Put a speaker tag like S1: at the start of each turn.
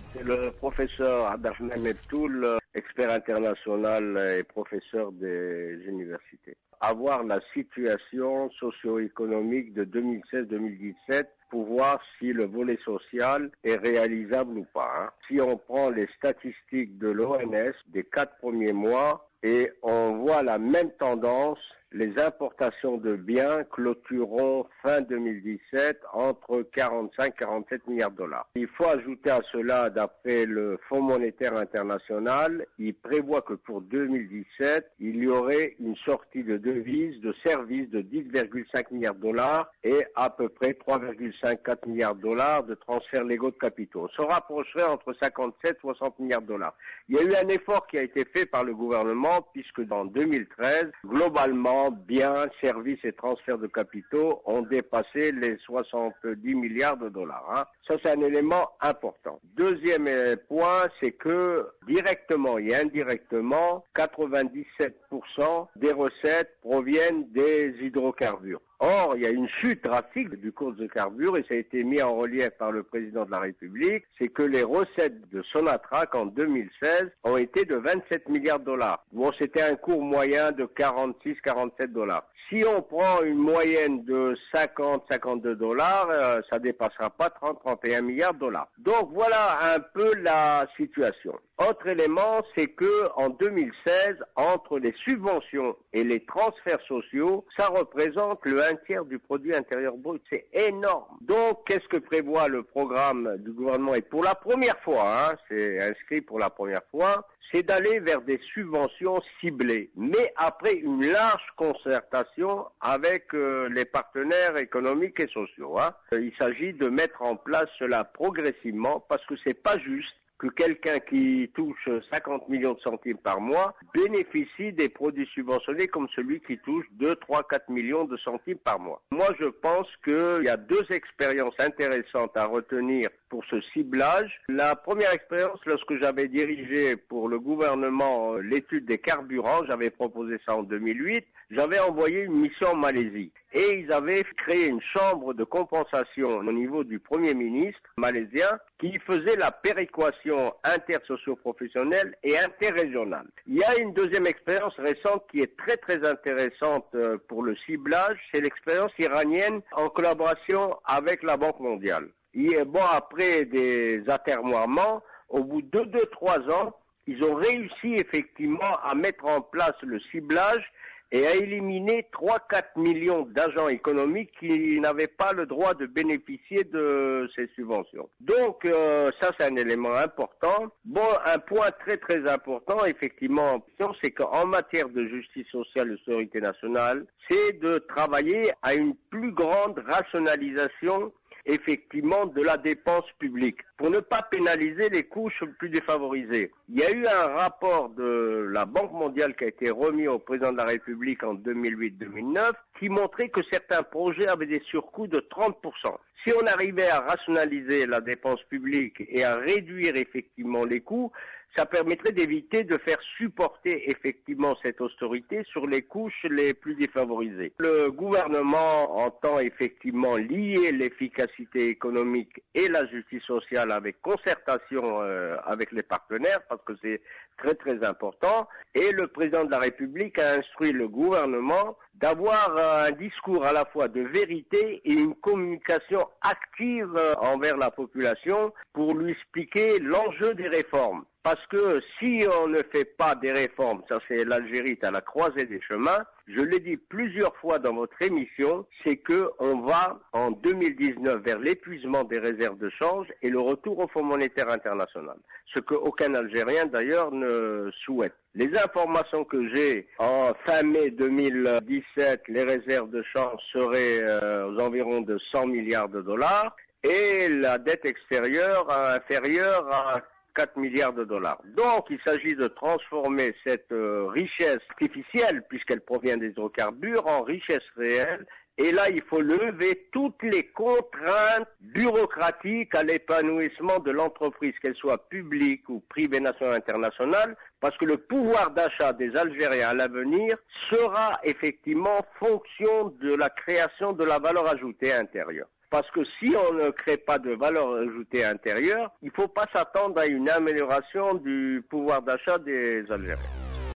S1: C'est le professeur Abdelrahman Mebtoul, expert international et professeur des universités. Avoir la situation socio-économique de 2016-2017 pour voir si le volet social est réalisable ou pas. Si on prend les statistiques de l'OMS des 4 premiers mois et on voit la même tendance, les importations de biens clôtureront fin 2017 entre 45 et 47 milliards de dollars. Il faut ajouter à cela, d'après le Fonds monétaire international, il prévoit que pour 2017, il y aurait une sortie de devises, de services de 10,5 milliards de dollars et à peu près 3,54 milliards de dollars de transferts légaux de capitaux. On se rapprocherait entre 57 et 60 milliards de dollars. Il y a eu un effort qui a été fait par le gouvernement puisque dans 2013, globalement, biens, services et transferts de capitaux ont dépassé les 70 milliards de dollars. Ça, c'est un élément important. Deuxième point, c'est que directement et indirectement, 97% des recettes proviennent des hydrocarbures. Or, il y a une chute drastique du cours de carburant et ça a été mis en relief par le président de la République, c'est que les recettes de Sonatrach en 2016 ont été de 27 milliards de dollars. Bon, c'était un cours moyen de 46-47 dollars. Si on prend une moyenne de 50-52 dollars, ça dépassera pas 30-31 milliards de dollars. Donc voilà un peu la situation. Autre élément, c'est que en 2016, entre les subventions et les transferts sociaux, ça représente le 1/3 du produit intérieur brut. C'est énorme. Donc, qu'est-ce que prévoit le programme du gouvernement? Et pour la première fois, c'est inscrit pour la première fois, c'est d'aller vers des subventions ciblées, mais après une large concertation avec les partenaires économiques et sociaux. Il s'agit de mettre en place cela progressivement parce que c'est pas juste que quelqu'un qui touche 50 millions de centimes par mois bénéficie des produits subventionnés comme celui qui touche 2, 3, 4 millions de centimes par mois. Moi, je pense qu'il y a 2 expériences intéressantes à retenir pour ce ciblage. La première expérience, lorsque j'avais dirigé pour le gouvernement l'étude des carburants, j'avais proposé ça en 2008, j'avais envoyé une mission en Malaisie. Et ils avaient créé une chambre de compensation au niveau du Premier ministre malaisien qui faisait la péréquation intersocio-professionnelle et interrégionale. Il y a une deuxième expérience récente qui est très très intéressante pour le ciblage, c'est l'expérience iranienne en collaboration avec la Banque mondiale. Après des atermoiements, au bout de 2-3 ans, ils ont réussi effectivement à mettre en place le ciblage et à éliminer 3-4 millions d'agents économiques qui n'avaient pas le droit de bénéficier de ces subventions. Donc ça c'est un élément important. Bon, un point très très important effectivement, c'est qu'en matière de justice sociale et de sécurité nationale, c'est de travailler à une plus grande rationalisation effectivement de la dépense publique pour ne pas pénaliser les couches plus défavorisées. Il y a eu un rapport de la Banque mondiale qui a été remis au président de la République en 2008-2009 qui montrait que certains projets avaient des surcoûts de 30%. Si on arrivait à rationaliser la dépense publique et à réduire effectivement les coûts, ça permettrait d'éviter de faire supporter effectivement cette austérité sur les couches les plus défavorisées. Le gouvernement entend effectivement lier l'efficacité économique et la justice sociale avec concertation avec les partenaires parce que c'est très très important. Et le président de la République a instruit le gouvernement d'avoir un discours à la fois de vérité et une communication active envers la population pour lui expliquer l'enjeu des réformes. Parce que si on ne fait pas des réformes, ça c'est l'Algérie à la croisée des chemins, je l'ai dit plusieurs fois dans votre émission, c'est que on va en 2019 vers l'épuisement des réserves de change et le retour au Fonds monétaire international. Ce que aucun Algérien d'ailleurs ne souhaite. Les informations que j'ai, en fin mai 2017, les réserves de change seraient aux environs de 100 milliards de dollars et la dette extérieure inférieure à 4 milliards de dollars. Donc, il s'agit de transformer cette richesse artificielle, puisqu'elle provient des hydrocarbures, en richesse réelle. Et là, il faut lever toutes les contraintes bureaucratiques à l'épanouissement de l'entreprise, qu'elle soit publique ou privée nationale internationale, parce que le pouvoir d'achat des Algériens à l'avenir sera effectivement fonction de la création de la valeur ajoutée intérieure. Parce que si on ne crée pas de valeur ajoutée intérieure, il ne faut pas s'attendre à une amélioration du pouvoir d'achat des Algériens.